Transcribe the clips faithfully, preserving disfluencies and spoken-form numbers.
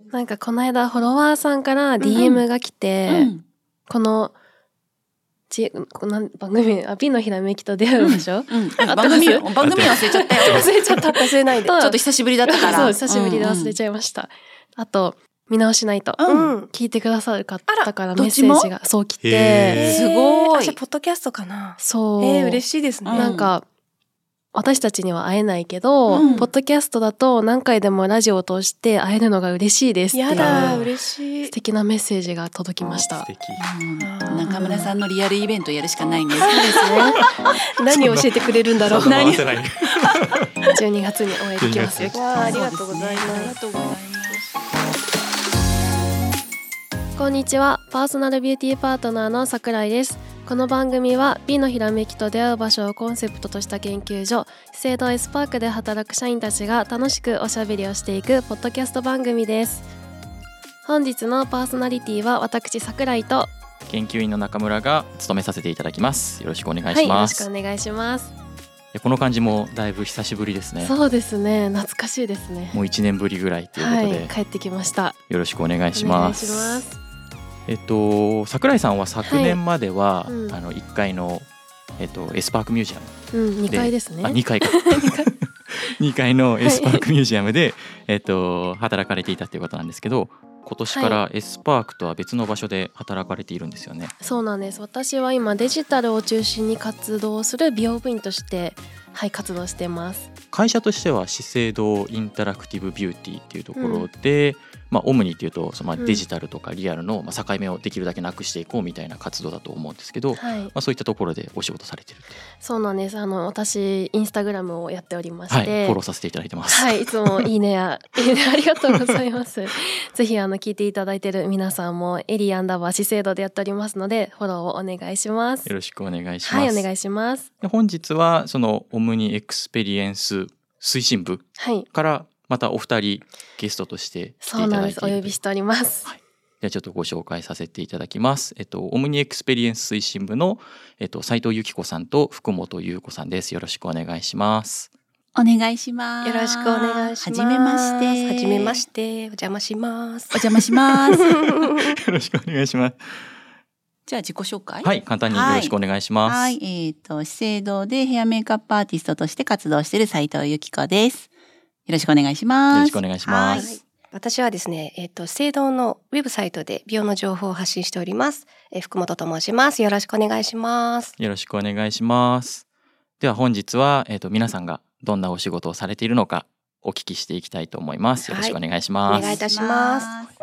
なんかこの間フォロワーさんから ディーエム が来て、うんうん、このちこの番組あ美のひらめきと出会う場所、うんうん、 番組番組忘れちゃったよ忘れちゃった忘れないでちょっと久しぶりだったからそう久しぶりで忘れちゃいました、うんうん、あと見直しないと、うん、聞いてくださる方からメッセージがそう来てすごい。 じゃあポッドキャストかな。 そう、 えー、嬉しいですね。 なんか私たちには会えないけど、うん、ポッドキャストだと何回でもラジオを通して会えるのが嬉しいですっていうやだ嬉しい素敵なメッセージが届きました。 素敵、 うん、中村さんのリアルイベントやるしかないね。 そうですね何を教えてくれるんだろう。 何じゅうにがつにお会いできますよ。 ありがとうございます。ありがとうございます。 こんにちは、パーソナルビューティーパートナーの桜井です。この番組は美のひらめきと出会う場所をコンセプトとした研究所資生堂エスパークで働く社員たちが楽しくおしゃべりをしていくポッドキャスト番組です。本日のパーソナリティは私桜井と研究員の中村が務めさせていただきます。よろしくお願いします。はい、 よろしくお願いします。 この感じもだいぶ久しぶりですね。 そうですね、懐かしいですね。 もういちねんぶりぐらいということで、 はい、帰ってきました。 よろしくお願いします。 お願いします。 えっと、桜井さんは昨年までは、はい、うん、あのいっかいの、えっと、エスパークミュージアム、 うん、にかいですね。 あにかいかにかいのエスパークミュージアムで、はい、えっと、働かれていたということなんですけど、今年からエスパークとは別の場所で働かれているんですよね。 そうなんです。私は今デジタルを中心に活動する美容部員として、はい、活動しています。 会社としては資生堂インタラクティブビューティーっていうところで、うん、まあ、オムニっていうとそのデジタルとかリアルのまあ境目をできるだけなくしていこうみたいな活動だと思うんですけど、はい、まあ、そういったところでお仕事されてるって。 そうなんです。あの私インスタグラムをやっておりまして、 はい、フォローさせていただいてます。 はい、いつもいいねやいいねありがとうございますぜひあの聞いていただいている皆さんもエリアンダーバー資生堂でやっておりますのでフォローをお願いします。 よろしくお願いします。 はい、お願いします。 本日はそのオムニエクスペリエンス推進部からまたお二人ゲストとして来ていただいている。そうなんです。 お呼びしております。 はい、ではちょっとご紹介させていただきます。えっとオムニエクスペリエンス推進部のえっと斉藤由紀子さんと福本優子さんです。よろしくお願いします。 お願いします。 よろしくお願いします。 はじめまして。 はじめまして。お邪魔します。 お邪魔しますよろしくお願いします。 じゃあ自己紹介、 はい、簡単によろしくお願いします。 はい、はい、えっと資生堂でヘアメイクアップアーティストとして活動している斉藤由紀子です。よろしくお願いします。 よろしくお願いします。 はい、私はですね、えっと資生堂のウェブサイトで美容の情報を発信しております。え福本と申します。よろしくお願いします。 よろしくお願いします。では本日はえっと皆さんがどんなお仕事をされているのかお聞きしていきたいと思います。よろしくお願いします。はい、 お願いいたします。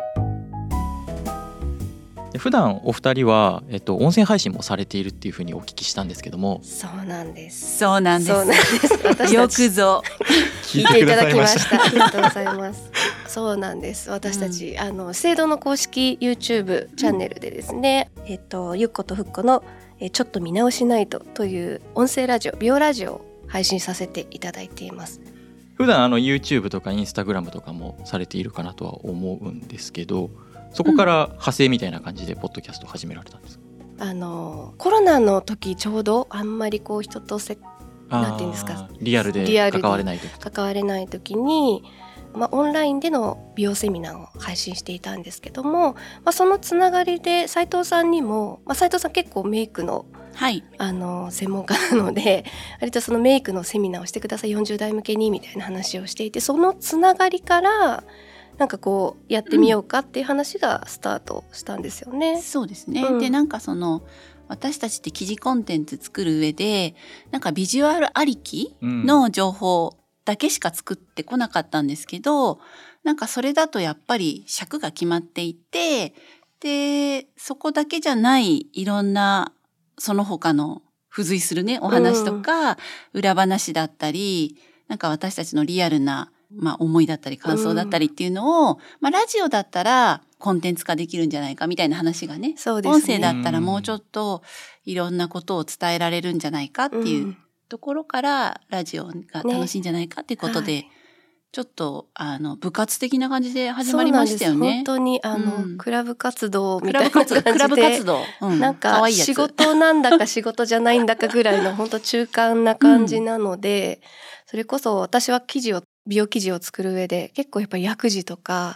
普段お二人は、えっと、音声配信もされているっていうふうにお聞きしたんですけども。 そうなんです。 そうなんです。 そうなんです。 よくぞ聞いていただきました。ありがとうございます。そうなんです。私たち、うん、あの資生堂の公式 YouTube チャンネルでですね、うん、えっとゆっことふっこのえちょっと見直しないとという音声ラジオ、美容ラジオを配信させていただいています。 普段あの YouTube とか Instagram とかもされているかなとは思うんですけど、そこから派生みたいな感じでポッドキャストを始められたんですか？ うん、あのコロナの時ちょうどあんまりこう人とせなんていうんですか、 リアルで関われない時関われない時に、まあ、オンラインでの美容セミナーを配信していたんですけども、まあ、そのつながりで斉藤さんにも、まあ、斉藤さん結構メイクの、はい、あの専門家なので割とそのメイクのセミナーをしてくださいよんじゅう代向けにみたいな話をしていて、そのつながりからなんかこうやってみようかっていう話がスタートしたんですよね。 うん、そうですね、 うん、 でなんかその私たちって記事コンテンツ作る上でなんかビジュアルありきの情報だけしか作ってこなかったんですけど、うん、なんかそれだとやっぱり尺が決まっていて、でそこだけじゃないいろんなその他の付随するねお話とか、うん、裏話だったりなんか私たちのリアルなまあ、思いだったり感想だったりっていうのを、うん、まあ、ラジオだったらコンテンツ化できるんじゃないかみたいな話がね、 そうですね、 音声だったらもうちょっといろんなことを伝えられるんじゃないかっていうところから、ラジオが楽しいんじゃないかっていうことで、ね、はい、ちょっとあの部活的な感じで始まりましたよね。 そうなんです。本当にあの、うん、クラブ活動みたいな感じで、 クラブ活動、うん、 なんか仕事なんだか仕事じゃないんだかぐらいの本当中間な感じなので、うん、それこそ私は記事を美容記事を作る上で結構やっぱり薬事とか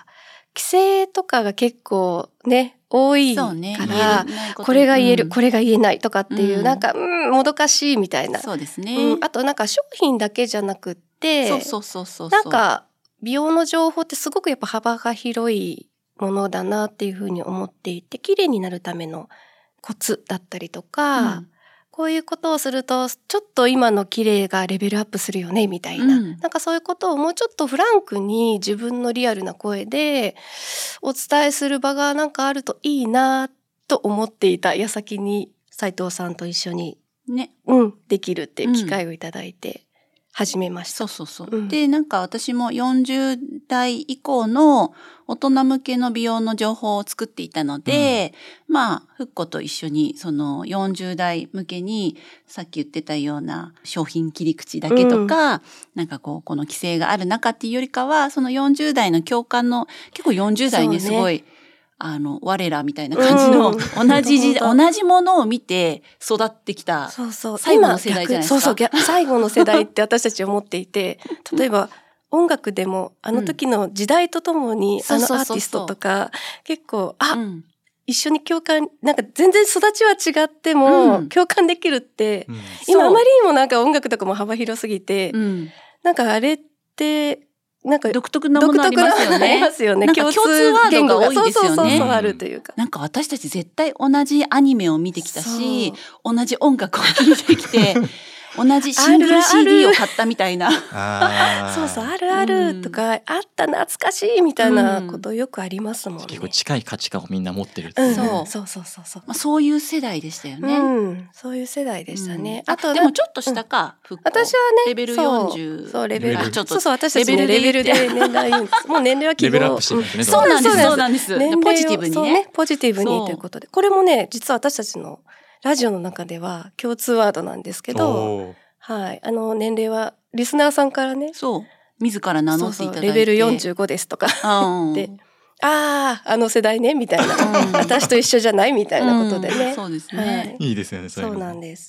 規制とかが結構ね多いから、ね、こ, これが言える、うん、これが言えないとかっていう、うん、なんかうんもどかしいみたいな。 そうですね、 うん、あとなんか商品だけじゃなくってそうそうそうそうなんか美容の情報ってすごくやっぱ幅が広いものだなっていうふうに思っていて、綺麗になるためのコツだったりとか、うん、こういうことをするとちょっと今の綺麗がレベルアップするよねみたいな、うん、なんかそういうことをもうちょっとフランクに自分のリアルな声でお伝えする場がなんかあるといいなと思っていた矢先に斉藤さんと一緒にね、うん、できるっていう機会をいただいて、うん始めました。 そうそうそう、うん、でなんか私もよんじゅう代以降の大人向けの美容の情報を作っていたので、うん、まあふっこと一緒にそのよんじゅう代向けにさっき言ってたような商品切り口だけとか、うん、なんかこうこの規制がある中っていうよりかはそのよんじゅう代の共感の結構よんじゅう代ねすごいあの我らみたいな感じの、うん、同じ時代同じものを見て育ってきた最後の世代じゃないですか。 そうそう最後の世代って私たち思っていて例えば音楽でもあの時の時代とともに、うん、あのアーティストとか結構あ、うん、一緒に共感なんか全然育ちは違っても、うん、共感できるって、うん、今あまりにもなんか音楽とかも幅広すぎて、うん、なんかあれってなんか独特なものありますよね。 ありますよね。 なんか共通ワードが多いですよね。 そうそうそうそうあるというか。 なんか私たち絶対同じアニメを見てきたし、同じ音楽を聴いてきて、同じシングル シーディー を買ったみたいな。 あそうそうあるあるとか、うん、あった懐かしいみたいなことよくありますもんね。 結構近い価値観をみんな持ってるって、 うん、そうそうそうそうそう。 まあそういう世代でしたよね。 うん、そういう世代でしたね。 うん、あとでもちょっと下か。 うん、私はねレベルよんじゅう。 そうレベル。 ちょっとそうそう私たちねレベルで年代もう年齢は希望。 レベルアップしてるんですね。 そうなんですそうなんです。ポジティブにね。 そうねポジティブにということでこれもね実は私たちのラジオの中では共通ワードなんですけど。はい、あの年齢はリスナーさんからねそう自ら名乗っていただいてそうそうレベルよんじゅうごですとかであああの世代ねみたいな私と一緒じゃないみたいなことでね、うん、 そうですね、 はい、いいですよねそうなんです。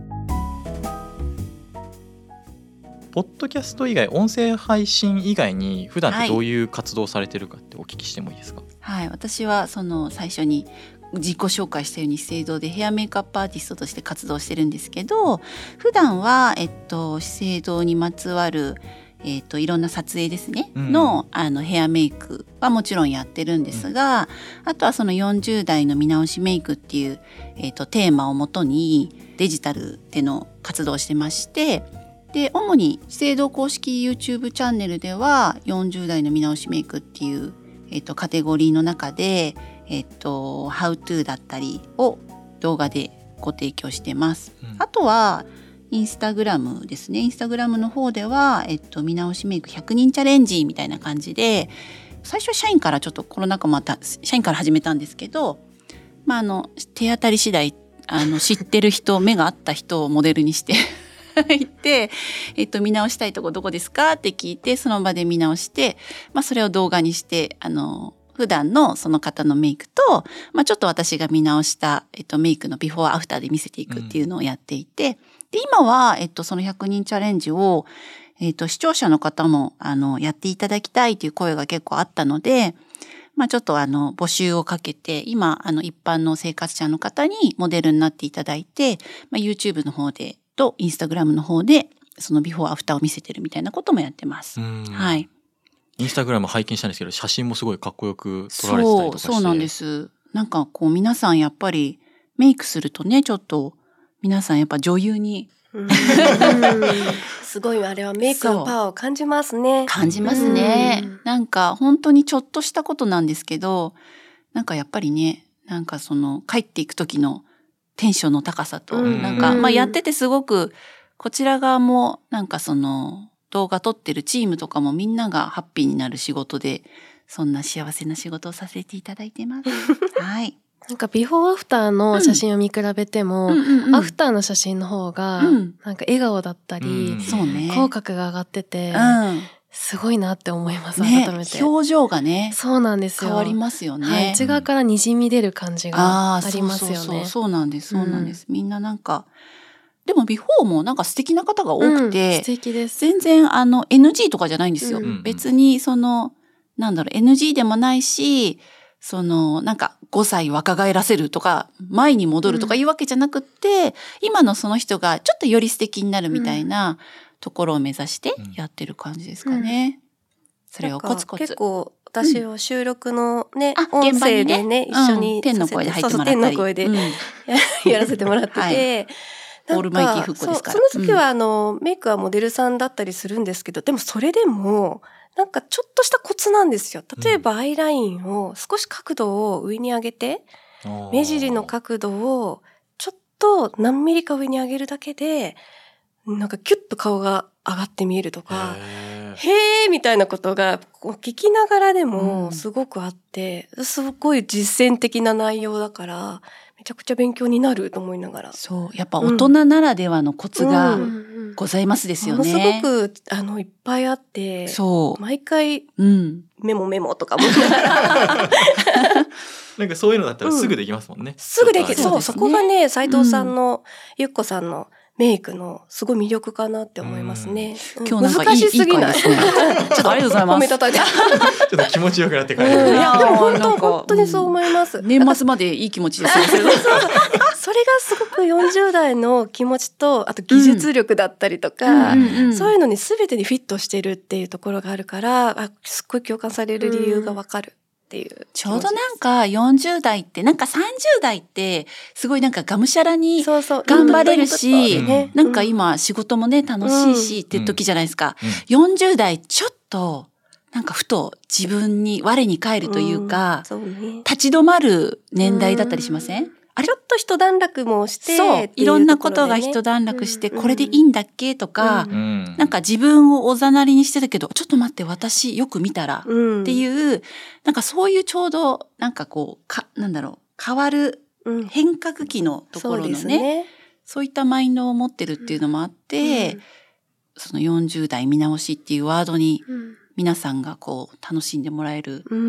ポッドキャスト以外音声配信以外に普段ってどういう活動されてるかってお聞きしてもいいですか？ はい、はい、私はその最初に自己紹介したように資生堂でヘアメイクアップアーティストとして活動してるんですけど普段は、えっと、資生堂にまつわる、えっと、いろんな撮影ですね、うん、の, あのヘアメイクはもちろんやってるんですが、うん、あとはそのよんじゅう代の見直しメイクっていう、えっと、テーマをもとにデジタルでの活動をしてましてで主に資生堂公式 YouTube チャンネルではよんじゅう代の見直しメイクっていう、えっと、カテゴリーの中でえっと、How to だったりを動画でご提供してます、うん、あとはインスタグラムですねインスタグラムの方では、えっと、見直しメイクひゃくにんチャレンジみたいな感じで最初は社員からちょっとコロナ禍もあった社員から始めたんですけど、まあ、あの手当たり次第あの知ってる人目が合った人をモデルにして行って、えっと、見直したいとこどこですかって聞いてその場で見直して、まあ、それを動画にしてあの普段のその方のメイクと、まあ、ちょっと私が見直した、えっと、メイクのビフォーアフターで見せていくっていうのをやっていて、うん、で今は、えっと、そのひゃくにんチャレンジを、えっと、視聴者の方もあのやっていただきたいという声が結構あったので、まあ、ちょっとあの募集をかけて今あの一般の生活者の方にモデルになっていただいて、まあ、YouTube の方でと Instagram の方でそのビフォーアフターを見せてるみたいなこともやってます。はい。 インスタグラム拝見したんですけど写真もすごいかっこよく撮られてたりとかして。 そう、そうなんです。なんかこう皆さんやっぱりメイクするとねちょっと皆さんやっぱ女優にうんすごいあれはメイクのパワーを感じますね。 感じますね。なんか本当にちょっとしたことなんですけどなんかやっぱりねなんかその帰っていく時のテンションの高さとなんかまあやっててすごくこちら側もなんかその動画撮ってるチームとかもみんながハッピーになる仕事でそんな幸せな仕事をさせていただいてます。はい。 なんかビフォーアフターの写真を見比べても、うんうんうん、アフターの写真の方がなんか笑顔だったり、うんそうね、口角が上がってて、うん、すごいなって思います、 ね、 改めて表情がねそうなんですよ変わりますよね、 はい、内側からにじみ出る感じがありますよね。 そうそうそうそうなんですそうなんです、うん、みんななんかでもビフォーもなんか素敵な方が多くて、 うん、素敵です。 全然あの エヌジー とかじゃないんですよ、うん、別にそのなんだろう エヌジー でもないし、そのなんかごさい若返らせるとか前に戻るとかいうわけじゃなくって、うん、今のその人がちょっとより素敵になるみたいなところを目指してやってる感じですかね。うん、それをコツコツ。 結構私は収録のね、うん、音声でね、ね、一緒に、 うん、天の声で入ってもらったり、 そうそう天の声で、うん、やらせてもらってて、はい、 オールマイティフッコですから。 そ, その時はあの、うん、メイクはモデルさんだったりするんですけど、でもそれでもなんかちょっとしたコツなんですよ。例えばアイラインを少し角度を上に上げて、うん、目尻の角度をちょっと何ミリか上に上げるだけで、なんかキュッと顔が上がって見えるとか、へーみたいなことが聞きながらでもすごくあって、うん、すごい実践的な内容だからめちゃくちゃ勉強になると思いながら。 そうやっぱ大人ならではのコツがございますですよね。 ものすごくあのいっぱいあって、そう毎回、うん、メモメモとかもなんかそういうのだったらすぐできますもんね。うん、 すぐできる。そう、そこがね斉藤さんの、うん、ゆっこさんのメイクのすごい魅力かなって思いますね。 うん、今日なんかいい難しすぎない。いいですね、ちょっとありがとうございます。 褒めたたいて。ちょっと気持ちよくなって帰る。 うん、いや本当本当にそう思います。 年末までいい気持ちですよ。 それがすごくよんじゅう代の気持ちとあと技術力だったりとか、うんうんうん、そういうのに全てにフィットしてるっていうところがあるから、あすっごい共感される理由がわかる。っていうちょうどなんかよんじゅう代ってなんかさんじゅう代ってすごいなんかがむしゃらに頑張れるし、なんか今仕事もね楽しいしって時じゃないですか。よんじゅう代ちょっとなんかふと自分に我に返るというか、立ち止まる年代だったりしません？ あれちょっと一段落もして、 そう、いろんなことが一段落して、これでいいんだっけとか、うん、なんか自分をおざなりにしてたけど、ちょっと待って私よく見たら、うん、っていう、なんかそういうちょうど、なんかこう、かなんだろう、変わる変革期のところのね、うん、そうですね、そういったマインドを持ってるっていうのもあって、うん、そのよんじゅう代見直しっていうワードに、うん皆さんがこう楽しんでもらえる、うん、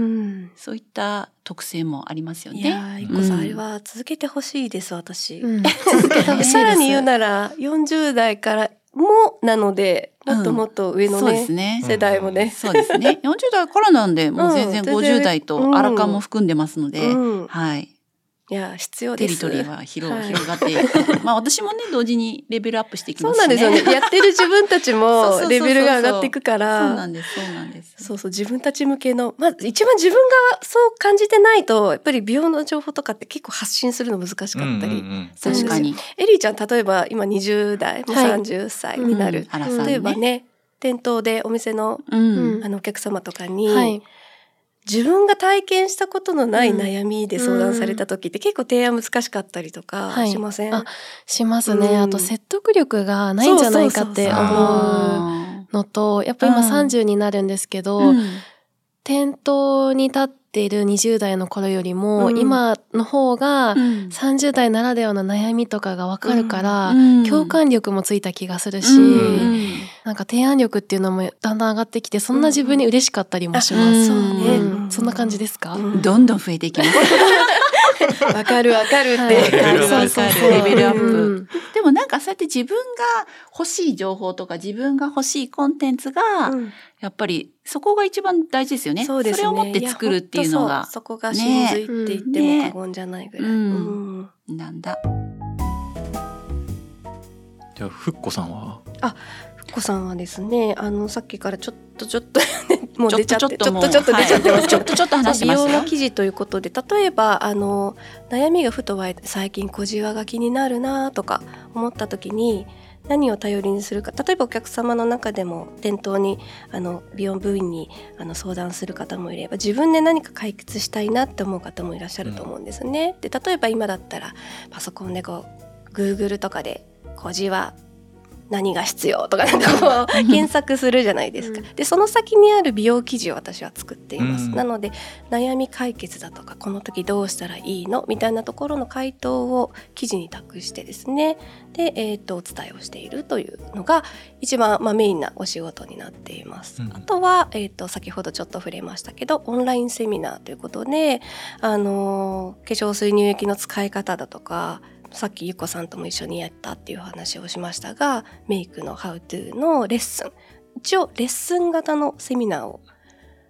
そういった特性もありますよね。 いやー、いっこさん、うん、あれは続けてほしいです私、うん、続けてほしいです。さらに言うならよんじゅう代からもなのでもっともっと上のね、うん、そうですね世代もね、うん、 そうですねよんじゅう代からなんでもう全然ごじゅう代とアラカンも含んでますので、うん、はいいや必要です。 テリトリーは広、はい、広がって、まあ私もね同時にレベルアップしていきますしね。 そうなんですよね。やってる自分たちもレベルが上がっていくから。 そうなんですそうなんです。 そうそう自分たち向けのまず一番自分がそう感じてないとやっぱり美容の情報とかって結構発信するの難しかったり、うんうんうん、 確かに。 エリーちゃん例えば今にじゅう代もうさんじゅっさいになる、はいうん、例えばね店頭でお店の、うん、あのお客様とかに。はい自分が体験したことのない悩みで相談された時って結構提案難しかったりとかしません？ はい、あしますね、うん、あと説得力がないんじゃないかって思うのとやっぱ今さんじゅうになるんですけど、うん、店頭に立っているにじゅう代の頃よりも、うん、今の方がさんじゅう代ならではの悩みとかが分かるから、うん、共感力もついた気がするし、うん、なんか提案力っていうのもだんだん上がってきてそんな自分に嬉しかったりもします、うんそうねうん、そんな感じですか、 うん、どんどん増えていきますわかるわかるって、はい、 そうそうそうレベルアップ、うん、でもなんかそうやって自分が欲しい情報とか自分が欲しいコンテンツが、うん、やっぱりそこが一番大事ですよね。そうですね。それを持って作るっていうのがそ, そこが真髄って言っても過言じゃないぐらい、ねうんうん、なんだ。 じゃあふっこさんはあふっこさんはですねあのさっきからちょっとちょっともう出ちゃってちょっとちょっと出ちゃってます、はい、ちょっとちょっと話しますよ。美容の記事ということで例えばあの悩みがふと湧いて最近小じわが気になるなとか思った時に何を頼りにするか例えばお客様の中でも店頭にあの美容部員にあの相談する方もいれば自分で何か解決したいなって思う方もいらっしゃると思うんですね、うん、で例えば今だったらパソコンでこう Google とかで小じわ何が必要とかなんかこう検索するじゃないですか、うん、でその先にある美容記事を私は作っています、うん、なので悩み解決だとかこの時どうしたらいいのみたいなところの回答を記事に託してですねで、えー、とお伝えをしているというのが一番、まあ、メインなお仕事になっています、うん、あとは、えー、と先ほどちょっと触れましたけどオンラインセミナーということで、あのー、化粧水乳液の使い方だとかさっきゆっこさんとも一緒にやったっていう話をしましたがメイクのハウトゥーのレッスン一応レッスン型のセミナーをはい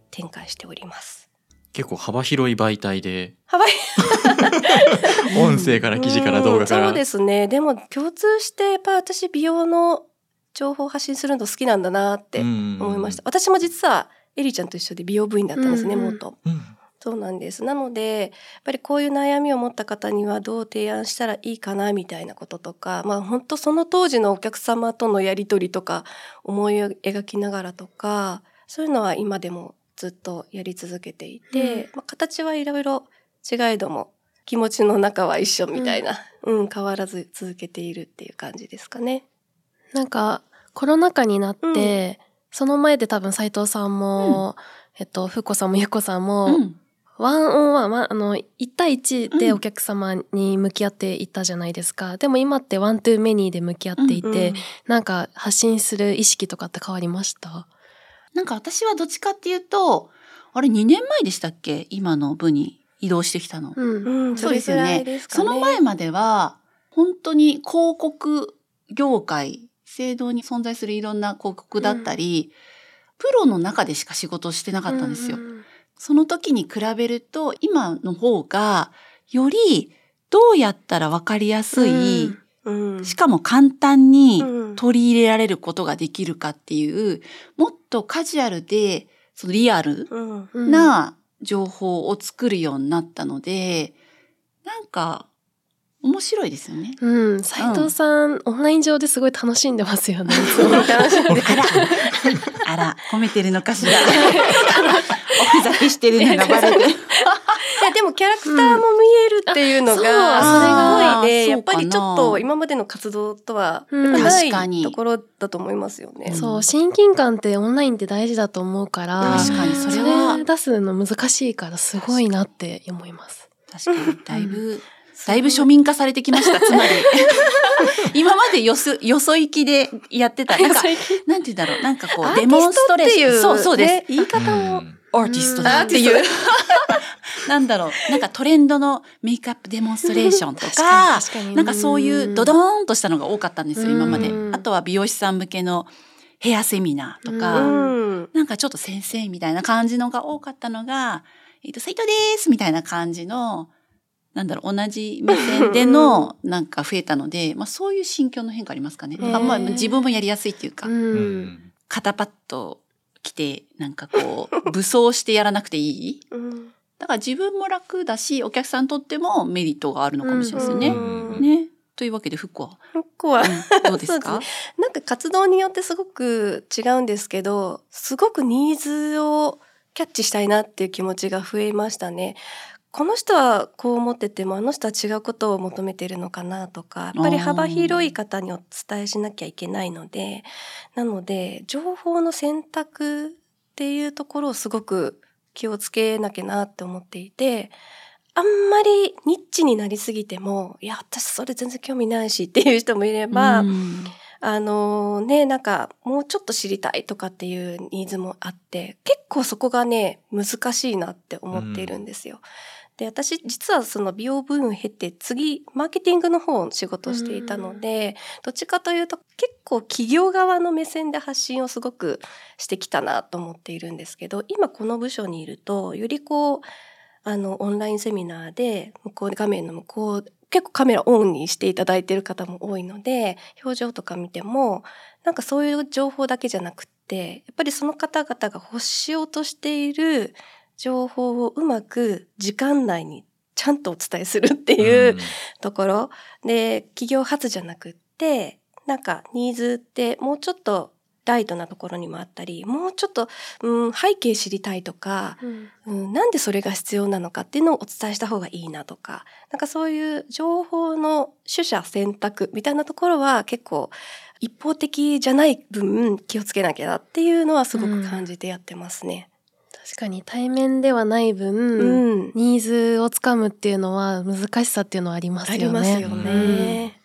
展開しております。 結構幅広い媒体で幅音声から記事から動画から、 うん、そうですね。でも共通してやっぱ私美容の情報を発信するの好きなんだなって思いました。私も実はエリちゃんと一緒で美容部員だったんですね、元、うん、そうなんです。なのでやっぱりこういう悩みを持った方にはどう提案したらいいかなみたいなこととか、まあ本当その当時のお客様とのやり取りとか思い描きながらとか、そういうのは今でもずっとやり続けていて、うんまあ、形はいろいろ違えども気持ちの中は一緒みたいな、うんうん、変わらず続けているっていう感じですかね。 なんかコロナ禍になって、うん、その前で多分斉藤さんも、うんえっと、ふっこさんもゆっこさんも、うん、ワンオンワン、ま、あのいち対いちでお客様に向き合っていったじゃないですか、うん、でも今ってワントゥーメニーで向き合っていて、うんうん、なんか発信する意識とかって変わりました？ なんか私はどっちかっていうと、あれにねんまえでしたっけ、今の部に移動してきたの。 うん、 そうですよね。その前までは本当に広告業界、資生堂に存在するいろんな広告だったり、うん、プロの中でしか仕事をしてなかったんですよ。うんうん、その時に比べると今の方がよりどうやったら分かりやすい、うんうん、しかも簡単に取り入れられることができるかっていう、もっとカジュアルでそのリアルな情報を作るようになったので、なんか面白いですよね。 うん、斉藤さん、うん、オンライン上ですごい楽しんでますよね。 楽しんであら、あら、褒めてるのかしら。おふざけしてるのがバレてる。 いやでもキャラクターも見えるっていうのが、うん、それがすごいね、やっぱりちょっと今までの活動とはやっぱないところだと思いますよね。 うん、そう、親近感ってオンラインって大事だと思うから、 確かにそれはそれ出すの難しいからすごいなって思います。 確かにだいぶ、うん、だいぶ庶民化されてきました。つまり今までよそよそ行きでやってた、なんかなんて言うんだろう、なんかこうデモンストレーション、そうそうです、ね、 言い方もアーティストだっていう。なんだろう、なんかトレンドのメイクアップデモンストレーションとか、なんかそういうドドーンとしたのが多かったんですよ、今まで。あとは美容師さん向けのヘアセミナーとか、なんかちょっと先生みたいな感じのが多かったのが、えっと、斉藤ですみたいな感じの、なんだろう、同じ目線でのなんか増えたので、まあそういう心境の変化ありますかね。あ、まあ自分もやりやすいっていうか、肩パッド着てなんかこう武装してやらなくていい、うん、だから自分も楽だしお客さんにとってもメリットがあるのかもしれないですよね。うんうん、ねというわけでふっこはふっこは、 うん、どうですか？ すなんか活動によってすごく違うんですけど、すごくニーズをキャッチしたいなっていう気持ちが増えましたね。この人はこう思っててもあの人は違うことを求めているのかなとか、やっぱり幅広い方にお伝えしなきゃいけないので、なので情報の選択っていうところをすごく気をつけなきゃなって思っていて、あんまりニッチになりすぎても、いや私それ全然興味ないしっていう人もいれば、うんあのね、なんかもうちょっと知りたいとかっていうニーズもあって、結構そこがね難しいなって思っているんですよ。うんで、私実はその美容部員を経て次マーケティングの方の仕事をしていたので、どっちかというと結構企業側の目線で発信をすごくしてきたなと思っているんですけど、今この部署にいるとよりこうあのオンラインセミナーで向こう画面の向こう結構カメラオンにしていただいている方も多いので、表情とか見てもなんかそういう情報だけじゃなくってやっぱりその方々が欲しようとしている情報をうまく時間内にちゃんとお伝えするっていうところ、うん、で企業発じゃなくってなんかニーズってもうちょっとライトなところにもあったり、もうちょっと、うん、背景知りたいとか、うんうん、なんでそれが必要なのかっていうのをお伝えした方がいいなとか、なんかそういう情報の取捨選択みたいなところは結構一方的じゃない分気をつけなきゃなっていうのはすごく感じてやってますね。うん確かに対面ではない分、うん、ニーズをつかむっていうのは難しさっていうのはありますよね。ありますよね。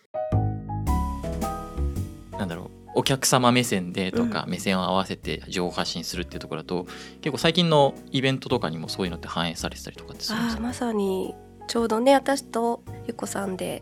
うん、なんだろう、お客様目線でとか、うん、目線を合わせて情報発信するっていうところだと結構最近のイベントとかにもそういうのって反映されてたりとかってするんですか？ あ、まさにちょうどね私とゆっこさんで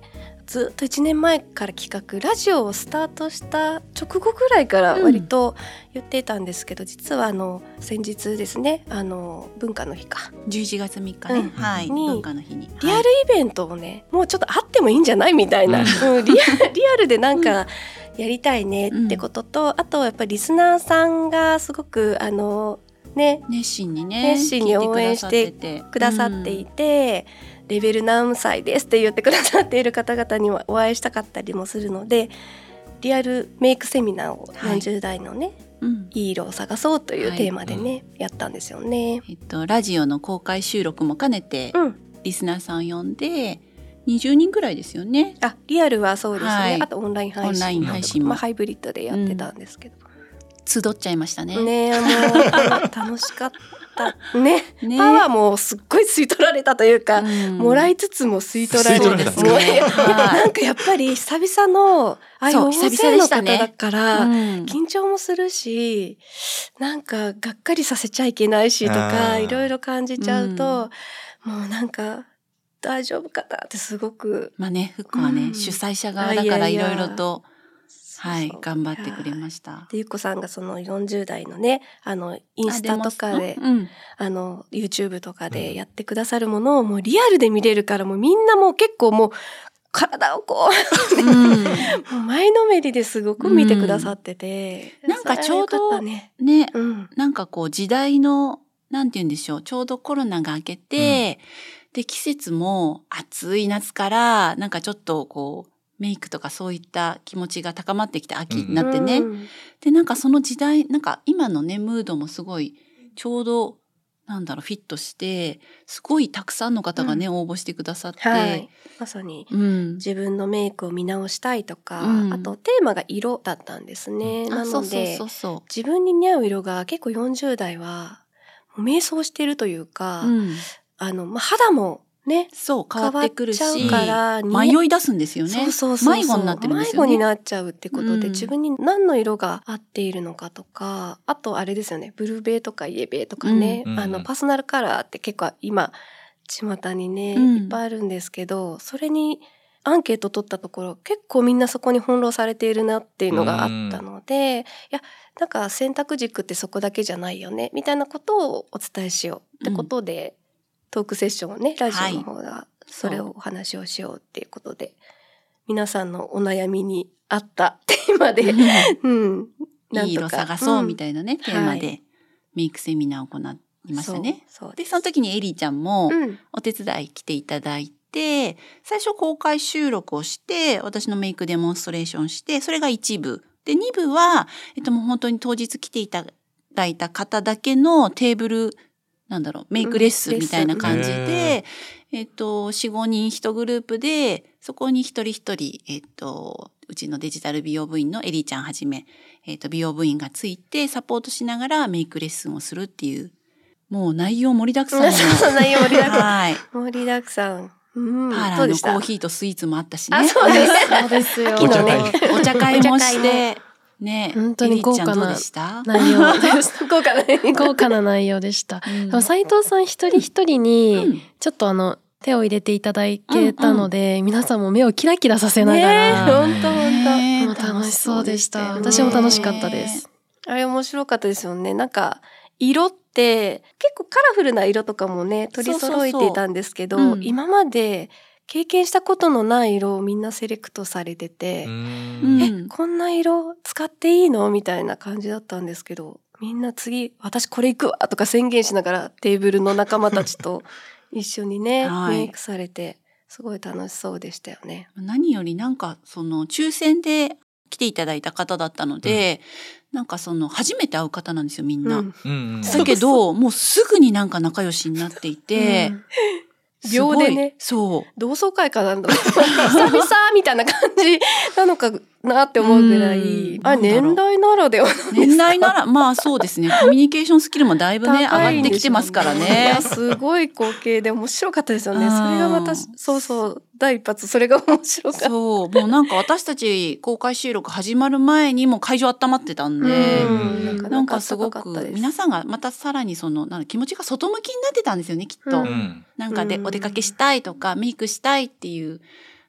ずっといちねんまえから企画ラジオをスタートした直後ぐらいから割と言ってたんですけど、うん、実はあの先日ですね、あの文化の日かじゅういちがつみっかね、うん、はい、文化の日にリアルイベントをね、もうちょっとあってもいいんじゃないみたいな、うん、リア、リアルでなんかやりたいねってことと、うん、あとやっぱりリスナーさんがすごくあのね、 熱心にね熱心に応援してくださっていて、うん、レベル何歳ですって言ってくださっている方々にはお会いしたかったりもするので、リアルメイクセミナーをよんじゅう代のね、はい、うん、いい色を探そうというテーマでね、はい、やったんですよね。 えっと、ラジオの公開収録も兼ねて、うん、リスナーさん呼んでにじゅうにんぐらいですよね。 あ、リアルはそうですね、はい、あとオンライン配信、 オンライン配信も、 まあ、ハイブリッドでやってたんですけど、うん、 集っちゃいましたね。 ねえ、もう楽しかったね。ね、パワーもすっごい吸い取られたというか、うん、もらいつつも吸い取られてですね。なんかやっぱり久々のああいう大勢の方だから緊張もするし、なんかがっかりさせちゃいけないしとかいろいろ感じちゃうと、うん、もうなんか大丈夫かなってすごく。 まあね、ふっこはね、うん、主催者側だからいろいろと。はい、頑張ってくれました。 で、ゆっこさんがそのよんじゅう代のね、あのインスタとかで、うん、あの YouTube とかでやってくださるものをもうリアルで見れるから、もうみんなもう結構もう体をこう、うん、もう前のめりですごく見てくださってて、 うん、なんかちょうどね、ね、うん、なんかこう時代のなんて言うんでしょう、ちょうどコロナが明けて、うん、で季節も暑い夏からなんかちょっとこうメイクとかそういった気持ちが高まってきて秋になってね、うん、でなんかその時代、なんか今のねムードもすごいちょうどなんだろうフィットして、すごいたくさんの方がね、うん、応募してくださって、 はい、まさに、うん、自分のメイクを見直したいとか、うん、あとテーマが色だったんですね、うん、なので自分に似合う色が結構よんじゅう代は迷走してるというか、うん、あのまあ、肌もね、 そう変わってくるし、迷い出すんですよね。そうそうそうそう、迷子になってるんですよね。 迷子になっちゃうってことで、うん、自分に何の色が合っているのかとか、あとあれですよね、ブルーベイとかイエベイとかね、うん、あのパーソナルカラーって結構今巷にね、うん、いっぱいあるんですけど、それにアンケート取ったところ結構みんなそこに翻弄されているなっていうのがあったので、うん、いやなんか選択軸ってそこだけじゃないよねみたいなことをお伝えしようってことで、うん、トークセッションをね、ラジオの方がそれをお話をしようっていうことで、はい、皆さんのお悩みに合ったテーマで、うん、 いい色探そうみたいなね、うん、テーマでメイクセミナーを行いましたね。そうそうで、その時にエリーちゃんもお手伝い来ていただいて、うん、最初公開収録をして、私のメイクデモンストレーションして、それが一部。で、二部は、えっともう本当に当日来ていただいた方だけのテーブル、なんだろう、メイクレッスンみたいな感じで、うん、えっと、よん、ごにん一グループで、そこに一人一人、えっと、うちのデジタル美容部員のエリーちゃんはじめ、えっと、美容部員がついてサポートしながらメイクレッスンをするっていう、もう内容盛りだくさんの。 そう内容盛りだくさん。はい。盛りだくさん。 うん、パーラーのコーヒーとスイーツもあったしね。 あ、そうです。そうですよ。 お茶会。 お茶会もして。ね、 本当に豪華な内容でした。 豪華な内容。 豪華な内容でした。うん、斉藤さん一人一人にちょっとあの手を入れていただけたので、うんうん、皆さんも目をキラキラさせながら、 本当本当楽しそうでした。私も楽しかったです。 あれ面白かったですよね。なんか色って結構カラフルな色とかもね取り揃えていたんですけど、そうそうそう、今まで経験したことのない色をみんなセレクトされてて、え、こんな色使っていいのみたいな感じだったんですけど、みんな次私これ行くわとか宣言しながらテーブルの仲間たちと一緒にね、はい、メイクされてすごい楽しそうでしたよね。 何よりなんかその抽選で来ていただいた方だったので、うん、なんかその初めて会う方なんですよみんな、うん、だけどもうすぐになんか仲良しになっていて、うん秒でね、 そう同窓会かなんだ久々みたいな感じなのかなって思うぐらい、あ、年代ならでは年代ならまあそうですね、コミュニケーションスキルもだいぶね上がってきてますからね。 いやすごい光景で面白かったですよね。それがまたそうそう第一発それが面白かった。 そうもうなんか私たち公開収録始まる前にもう会場温まってたんで、うんなんかすごく皆さんがまたさらにそのなんか気持ちが外向きになってたんですよねきっと、うん、なんかでお出かけしたいとかメイクしたいっていう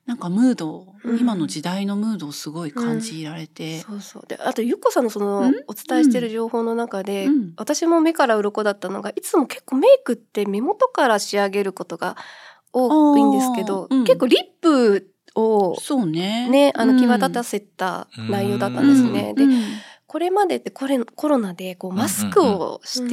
なんかムード、うん、今の時代のムードをすごい感じられて、 うん、そうそうであとゆっこさんのそのお伝えしてる情報の中で、うん、私も目から鱗だったのがいつも結構メイクって目元から仕上げることが多いんですけど、うん、結構リップをそうね、 ねあの際立たせた内容だったんですね。で、これまでってこれコロナでこうマスクをして、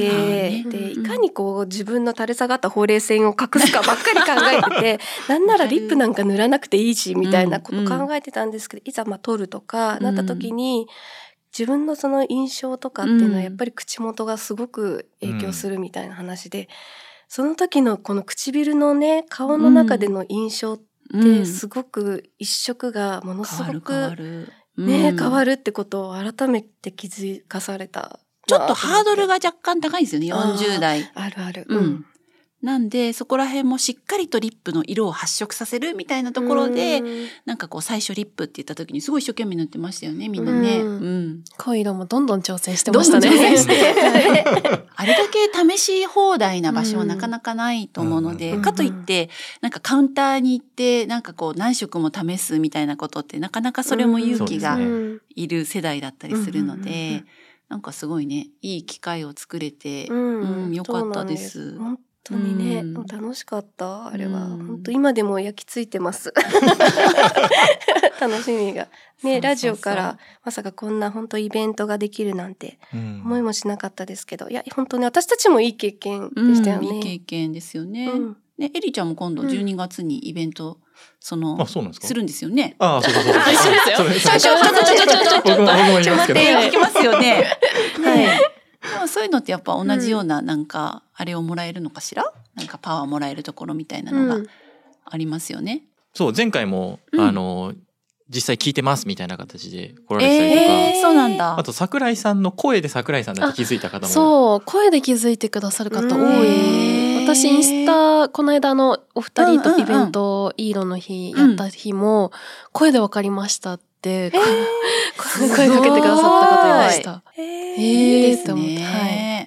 でいかにこう自分の垂れ下がったほうれい線を隠すかばっかり考えててなんならリップなんか塗らなくていいしみたいなこと考えてたんですけど、いざまあ撮るとかなった時に自分のその印象とかっていうのはやっぱり口元がすごく影響するみたいな話で、その時のこの唇のね顔の中での印象ってすごく一色がものすごく、うん、変わる変わるね、うん、変わるってことを改めて気づかされた。 ちょっとハードルが若干高いんですよね、よんじゅう代。 あるある。 うん。なんでそこら辺もしっかりとリップの色を発色させるみたいなところで、なんかこう最初リップって言った時にすごい一生懸命塗ってましたよね、みんなね。うん。うん、 濃い色もどんどん挑戦してましたね。 どんどん挑戦してあれだけ試し放題な場所はなかなかないと思うので、うん、かといってなんかカウンターに行ってなんかこう何色も試すみたいなことってなかなかそれも勇気がいる世代だったりするので、なんかすごいねいい機会を作れて、うんうん、よかったです。 本当にね、うん、楽しかったあれは、うん、本当今でも焼き付いてます楽しみがね。そうそうそうラジオからまさかこんな本当イベントができるなんて思いもしなかったですけど、うん、いや本当に私たちもいい経験でしたよね、 うん、いい経験ですよね、うん、ねエリちゃんも今度じゅうにがつにイベント、うんそのあそうなんですかするんですよね。 ああそうそうそう。あそうですよ。ちょちょちょちょちょちょちょちょちょちょ待って聞きますよね。はい。でもそういうのってやっぱ同じようななんかあれをもらえるのかしら、なんかパワーもらえるところみたいなのがありますよね。うん、 そう前回も、うん、あの実際聞いてますみたいな形で来られてたりとか、 えー、そうなんだ。 あと桜井さんの声で桜井さんだって気づいた方もそう声で気づいてくださる方多い。私インスタこの間のお二人とイベント、うんうんうん、イーロの日やった日も、うん、声で分かりましたって、えー、声かけてくださった方いました。 えー、えー、って思って、 はい、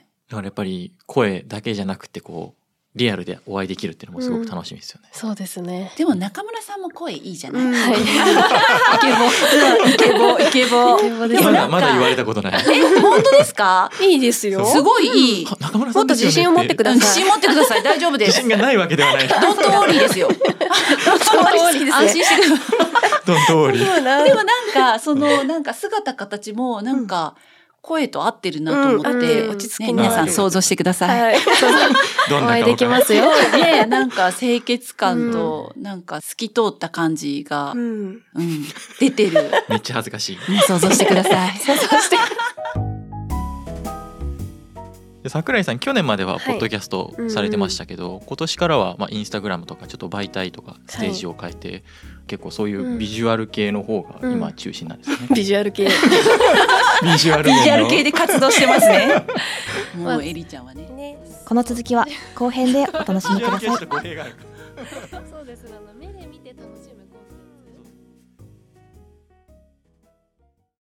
だからやっぱり声だけじゃなくてこうリアルでお会いできるっていうのもすごく楽しみですよね。 うん、そうですね。 でも中村さんも声いいじゃない。 うん、はい。 イケボ、イケボ、イケボ。 でもまだまだ言われたことない。 え、本当ですか？ いいですよ。 すごいいい。 中村さんもっと自信を持ってください。 自信持ってください。大丈夫です。 自信がないわけではない。 ドントウォーリーですよ。ドントウォーリーです。安心してください。 ドントウォーリー。 でもなんかそのなんか姿形もなんか。声と合ってるなと思って、うん、落ち着き、ね、皆さん想像してください。はい、 どんなお会いできますよ。 ね、なんか清潔感と、なんか透き通った感じが、うんうん、出てる。 めっちゃ恥ずかしい。 想像してください。想像して桜井さん去年まではポッドキャストされてましたけど、はいうんうん、今年からはまあインスタグラムとかちょっと媒体とかステージを変えて、はい、結構そういうビジュアル系の方が今中心なんですね。 うん、ビジュアル系ビジュアルビジュアル系で活動してますね。もうエリちゃんはね。ねこの続きは後編でお楽しみください。 そうです。あの目で見て楽しむコンセプト